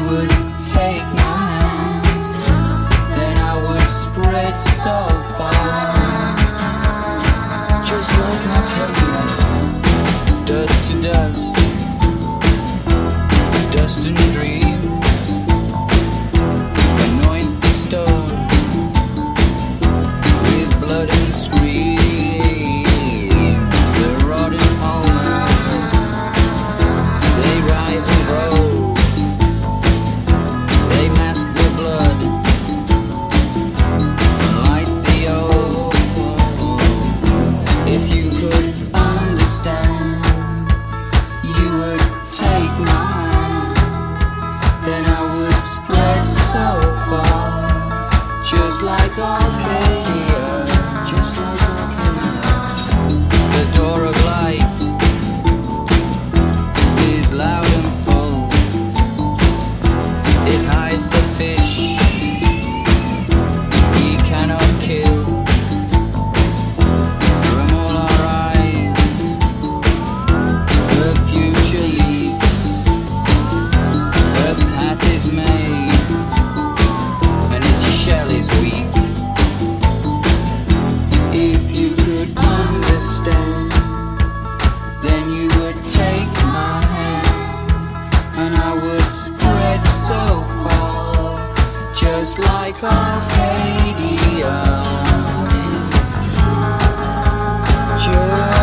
would take my hand, then I would spread so far, just like Arcadia. Dust to dust, dust and dream, anoint the stone with blood and scream. The rotten almonds, they rise and grow, they mask the blood, light the oak. If you could understand, you would take my hand, then I would spread so far, just like Arcadia, just like Arcadia. The door of light is loud and full, it hides the fish he cannot kill. From all our eyes, the future leads, the path is made, and its shell is weak. If you could understand, then you would take my hand, and I would spread so far, just like Arcadia. Just